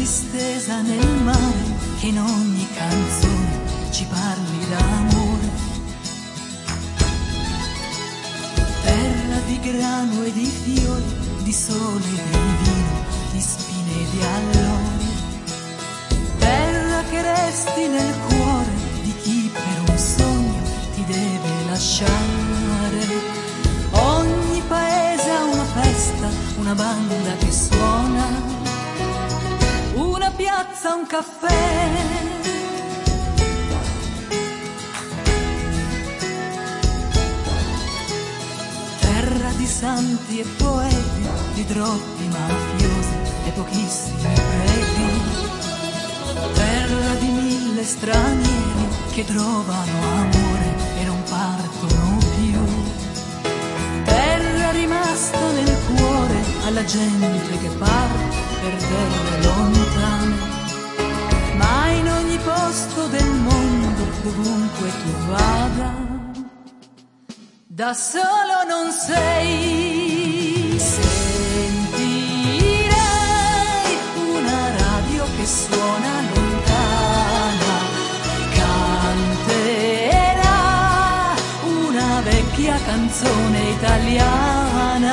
distesa nel mare, che in ogni canzone ci parli d'amore. Terra di grano e di fiori, di sole e di vino, di spine e di allori. Terra che resti nel cuore di chi per un sogno ti deve lasciare. Ogni paese ha una festa, una banda che suona, una piazza, un caffè. Terra di santi e poeti, di troppi mafiosi e pochissimi preti. Terra di 1000 stranieri che trovano amore e non partono più. Terra rimasta nel cuore alla gente che parte per terre lontane. Ma in ogni posto del mondo, dovunque tu vada, da solo non sei. Sentirai una radio che suona lontana, canterà una vecchia canzone italiana.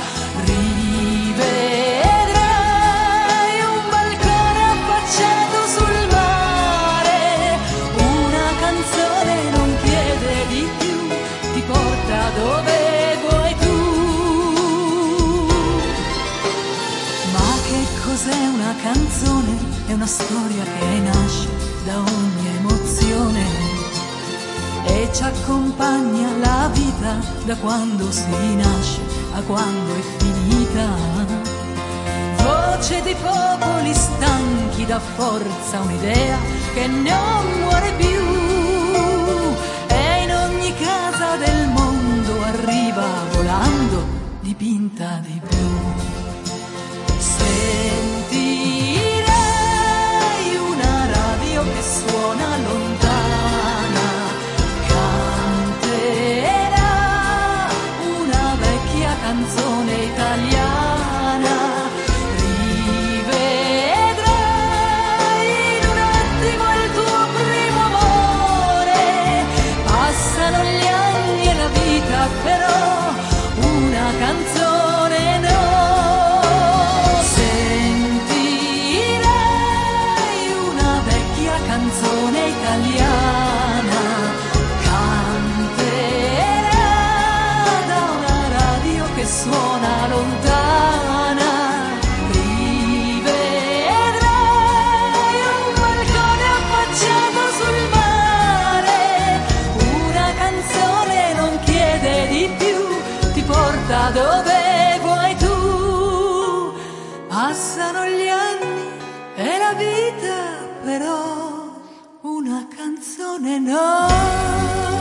Rivedrai un balcone affacciato sul mare, una canzone non chiede di più, ti porta dove vuoi tu. Ma che cos'è una canzone? È una storia che nasce da ogni emozione e ci accompagna la vita da quando si nasce a quando è finita. Voce di popoli stanchi, dà forza un'idea che non muore più, e in ogni casa del mondo arriva volando dipinta di blu. Sentirai una radio che suona lontana, canterà una vecchia canzone italiana. Rivedrai in un attimo il tuo primo amore. Passano gli anni e la vita, però una canzone no. Sentirai una vecchia canzone italiana, canterà da una radio che suona lontana. Rivedrai un balcone affacciato sul mare, una canzone non chiede di più, ti porta dove vuoi tu. Passano gli anni e la vita, però una canzone no.